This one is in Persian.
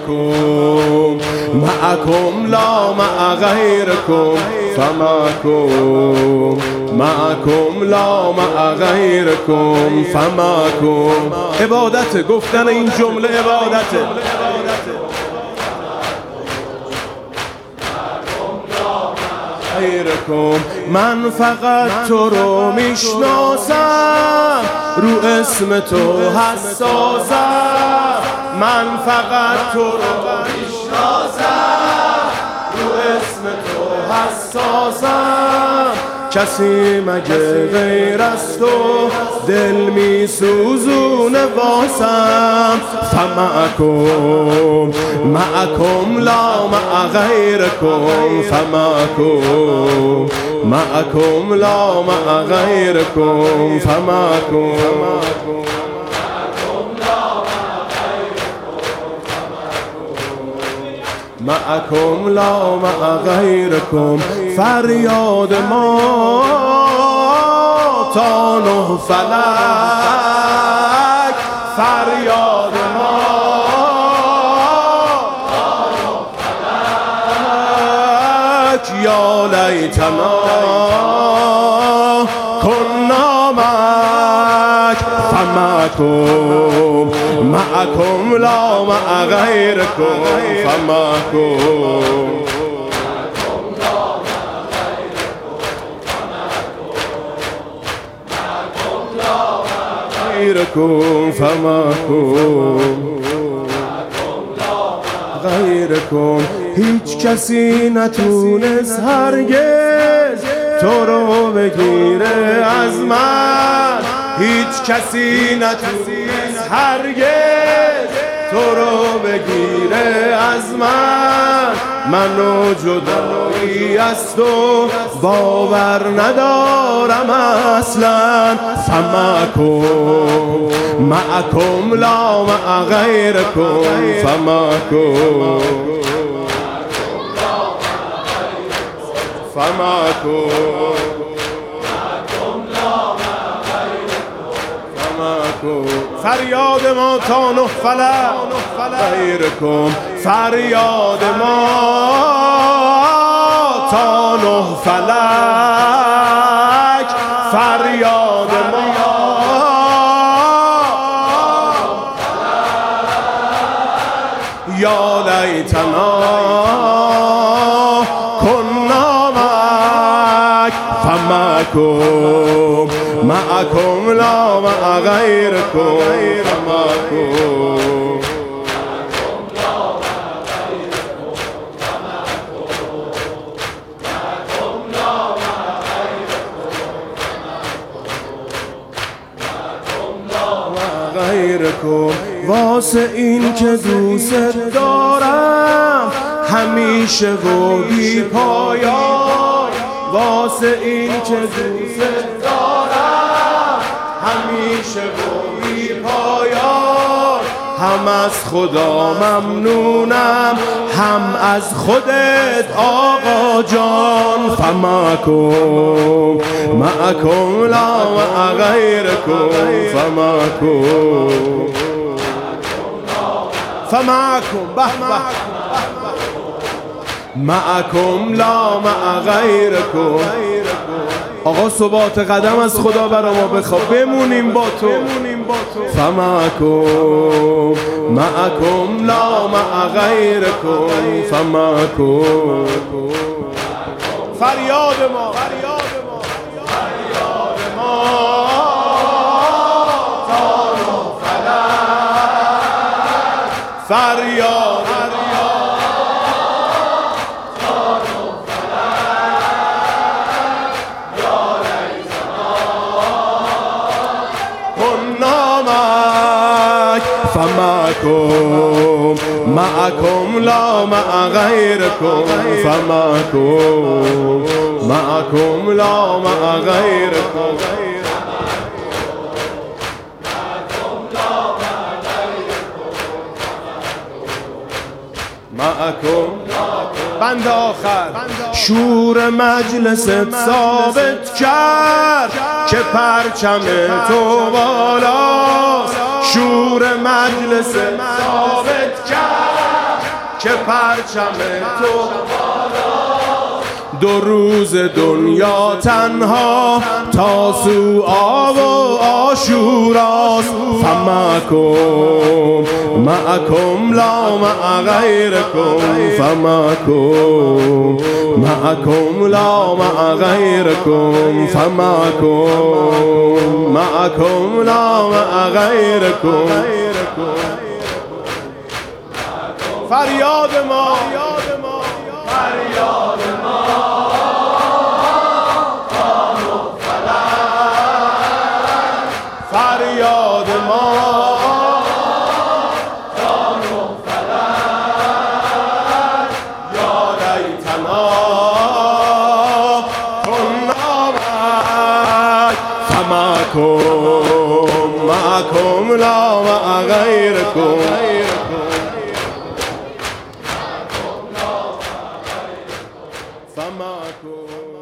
فماكم معكم لا مع غيركم فماكم معكم لا مع غیرکم فماکم. عبادت گفتن این جمله عبادته. غیرکم من فقط تو رو میشناسم، رو اسم تو حساسم. من فقط تو رو میشناسم، رو اسم تو حساسم. کسی مگه غیر از تو دل می سوزونه واسم. فماکم معکم لا مع غیرکم فماکم معکم لا مع غیرکم فماکم معکم لا مع غیرکم. فریاد ما تا نه فلک، فریاد ما تا نه فلک. یا لیتنا کنا معک فماکم معکم لا مع غیرکم فماکم غیرکم فماکم غیرکم. هیچ کسی نتونست هرگز تو رو بگیره از من، هیچ کسی نتونست هرگز تو رو بگیره از من. منو جدایی از تو باور ندارم اصلا. فماکم معکم لا مع غیرکم فماکم فماکم فریاد ما تا نه فلک غیرکم. فریاد ما تا نه فلک، فریاد ما یا لیتنا کنا معک فماکم معکم لا مع غیرکم فماکم غیرکم. واسه این که دوست دارم همیشه و بی پایان، واسه این که دوست دارم همیشه و بی پایان. هم از خدا ممنونم هم از خودت آقا جان. فماکم معکم لا مع غیرکم فماکم فماکم به به معکم لا مع غیرکم. آقا ثبات قدم از خدا برا ما بخواه، بمونیم با تو. فماکم معکم لا مع غیرکم فماکم. فریاد ما تا نه فلک، فریاد فماکم معکم لا مع غیرکم فماکم معکم لا مع غیرکم معکم. بند آخر. شور مجلست ثابت کرد که پرچم تو بالاست. شور مجلست ثابت کرد که پرچم تو دو روز دنیا تنها تاسوعا و عاشوراست. فمعکم معکم لا مع غیرکم، فمعکم معکم لا مع غیرکم، فمعکم معکم لا مع غیرکم. فریاد ما، فریاد ما فریاد ما جان و فلک، یا لیتنا کنا معک. فمعکم معکم لا مع غیرکم، فمعکم